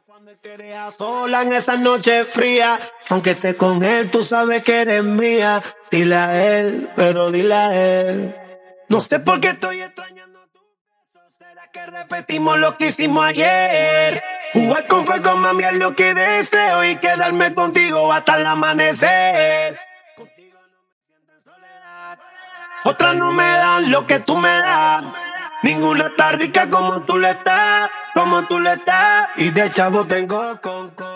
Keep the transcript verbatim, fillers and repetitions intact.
Cuando te deja sola en esa noche fría, aunque esté con él, tú sabes que eres mía. Dile a él, pero dile a él. No sé por qué estoy extrañando tu beso. ¿Será que repetimos lo que hicimos ayer? Jugar con fuego, mami, es lo que deseo, y quedarme contigo hasta el amanecer. Contigo no me siento en soledad. Otras no me dan lo que tú me das. Ninguna está rica como tú le estás, como tú le estás. Y de chavo tengo con con.